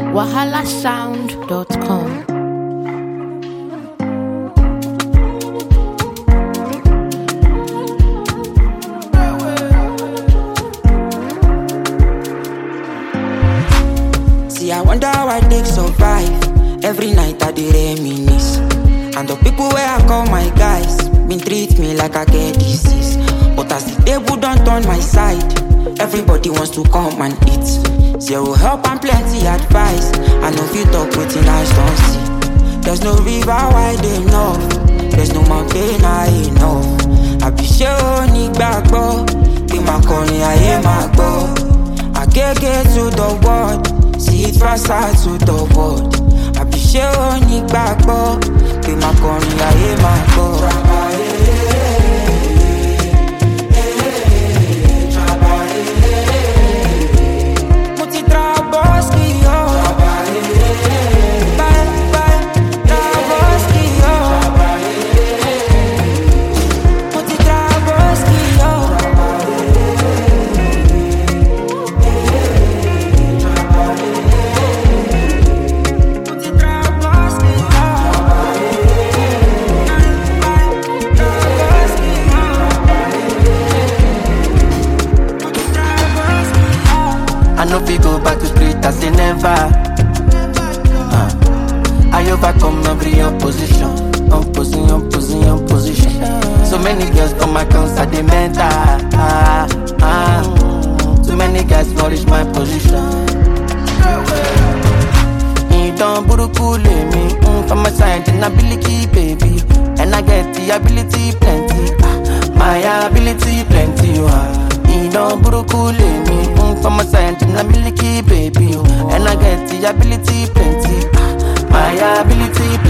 wahalasound.com. See, I wonder how I take survive. Every night I dey reminisce. And the people where I call my guys been treat me like I get disease. But as the table don't turn my side, everybody wants to come and eat. Zero help and plenty advice. I know if you talk with eyes don't see. There's no river wide enough. There's no mountain high enough. I be sure ni gbagbo. Be my corny, I hear my go. I get to the world. See it faster to the world. I be sure ni gbagbo. Be my corny, I hear my go. I know we go back to street as they never. I overcome every opposition. Opposition. So many girls on my cons are they mental. Too many guys flourish my position. You don't buruku me from my side and ability, baby. And I get the ability plenty. My ability plenty. You don't buruku me from my side and ability, baby. And I get the ability plenty. My ability plenty.